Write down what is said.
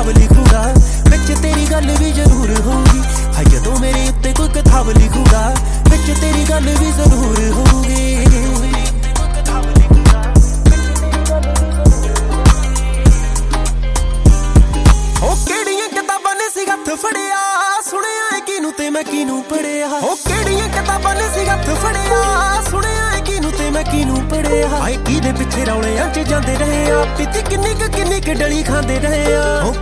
किताब लिखूगा विच तेरी गल भी जरूर होगी। हाय जदों मेरे उत्ते कोई किताब लिखूगा विच तेरी गल भी जरूर होगी। ओ केड़ियां किताबां ने सी हत्थ फड़िया सुनिया है किनू ते मैं किनू पढ़िया। ओ केड़ियां किताबां ने सी हत्थ फड़िया सुनिया है किनू ते मैं किनू पढ़िया। हाय किदे पिछे रौलियां च जांदे रहे आ पीती किन्नी क डली खांदे रहे आ।